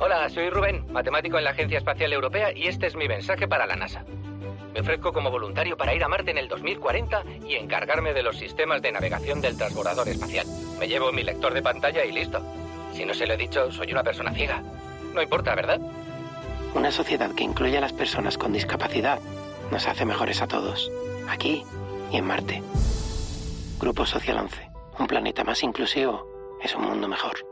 Hola, soy Rubén, matemático en la Agencia Espacial Europea, y este es mi mensaje para la NASA. Me ofrezco como voluntario para ir a Marte en el 2040 y encargarme de los sistemas de navegación del transbordador espacial. Me llevo mi lector de pantalla y listo. Si no se lo he dicho, soy una persona ciega. No importa, ¿verdad? Una sociedad que incluye a las personas con discapacidad nos hace mejores a todos, aquí y en Marte. Grupo Social 11. Un planeta más inclusivo es un mundo mejor.